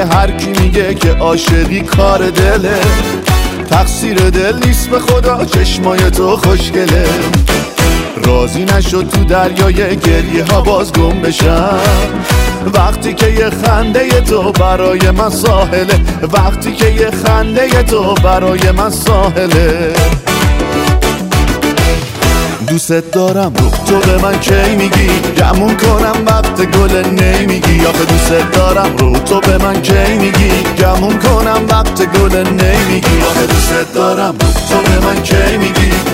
هر کی میگه که عاشقی کار دله، تقصیر دل نیست به خدا، چشمای تو خوشگله. راضی نشد تو دریای گریه ها باز گم بشم، وقتی که یه خنده تو برای من ساحله، وقتی که یه خنده تو برای من ساحله. دوست دارم رو تو به من کی میگی، گمون کنم وقت گل نمیگی. آخه دوست دارم رو تو به من کی میگی، گمون کنم وقت گل نمیگی. آخه دوست دارم رو تو به من کی میگی،